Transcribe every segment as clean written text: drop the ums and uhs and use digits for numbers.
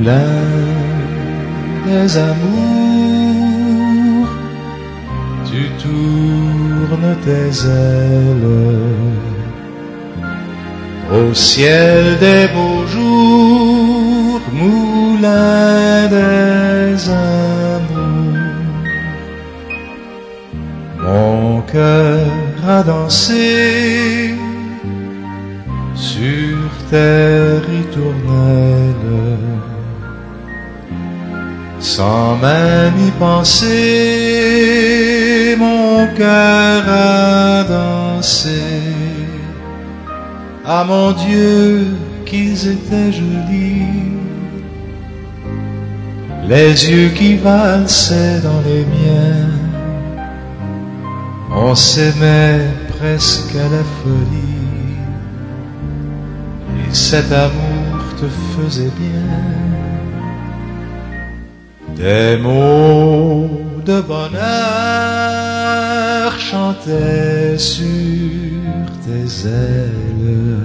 moulin des amours, tu tournes tes ailes au ciel des beaux jours, moulin des amours. Mon cœur a dansé sur terre ritournelle, sans même y penser, mon cœur a dansé. Ah mon Dieu, qu'ils étaient jolis, les yeux qui valsaient dans les miens. On s'aimait presque à la folie, et cet amour te faisait bien. Des mots de bonheur chantaient sur tes ailes,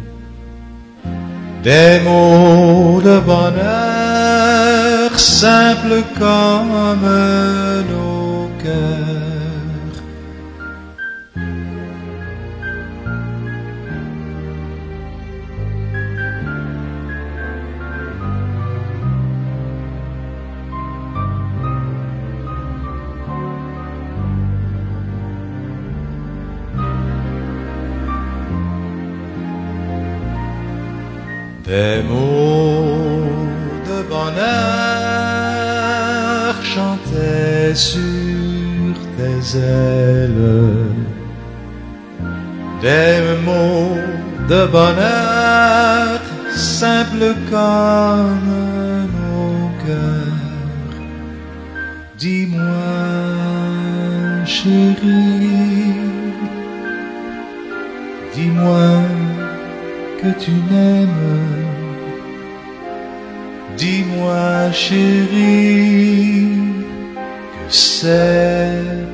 des mots de bonheur simples comme nos cœurs. Des mots de bonheur chantaient sur tes ailes, des mots de bonheur simples comme nos cœurs. Dis-moi, chérie, dis-moi que tu m'aimes. Dis-moi, chérie, que c'est